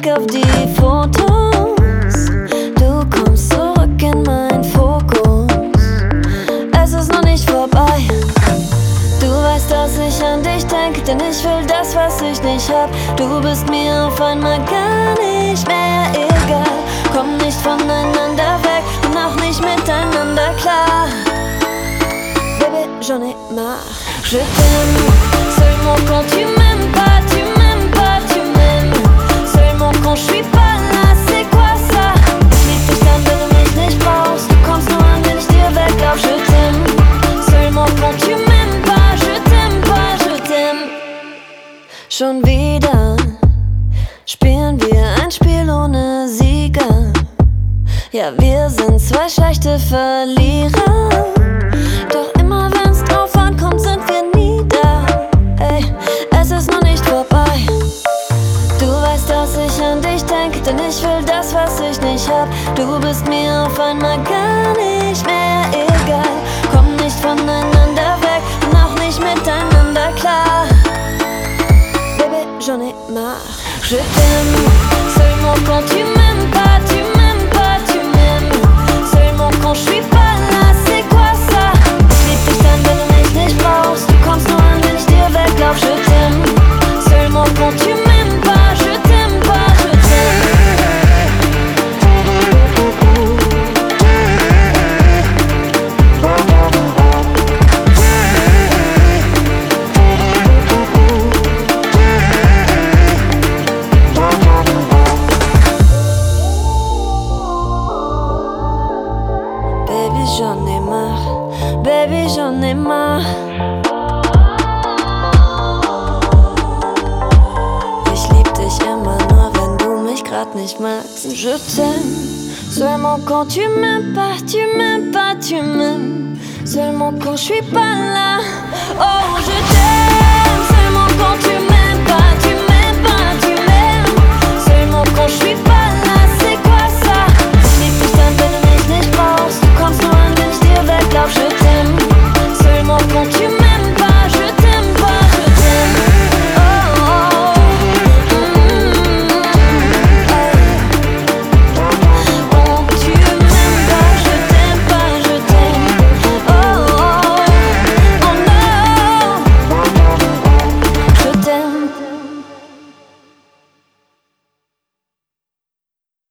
Blick auf die Fotos. Du kommst zurück in meinen Fokus. Es ist noch nicht vorbei. Du weißt, dass ich an dich denke, denn ich will das, was ich nicht hab. Du bist mir auf einmal gar nicht mehr egal. Komm nicht voneinander weg und auch nicht miteinander klar. Bébé, j'en ai marre. Je t'aime seulement quand tu m'aimes pas, tu m'aimes pas, tu m'aimes seulement quand je suis pas là. C'est quoi ça? Ich lieb dich dann, wenn du mich nicht brauchst. Du kommst nur an, wenn ich dir weglauf. Je t'aime seulement quand tu m'aimes pas, je t'aime pas, je t'aime. Schon wieder spielen wir ein Spiel ohne Sieger. Ja, wir sind zwei schlechte Verlierer. Doch immer wenn's drauf ankommt, sind wir nie da. Ey, es ist noch nicht vorbei. Du weißt, dass ich an dich denke, denn ich will das, was ich nicht hab. Du bist mir auf einmal gar nicht mehr egal. Komm nicht voneinander weg und auch nicht miteinander klar. Bébé, j'en ai marre. Je t'aime seulement quand tu m'aimes pas, tu m'aimes pas, tu m'aimes seulement quand je suis pas là. C'est quoi ça? Ich lieb dich dann, wenn du mich nicht brauchst. Du kommst nur an, wenn ich dir weglauf. Je t'aime seulement quand tu m'aimes pas, je t'aime pas, je t'aime. Baby, j'en ai marre, baby, j'en ai marre. Ich lieb dich immer nur, wenn du mich grad nicht magst. Je t'aime seulement quand tu m'aimes pas, tu m'aimes pas, tu m'aimes seulement quand je suis pas là. Oh, je t'aime seulement quand tu m'aimes pas, tu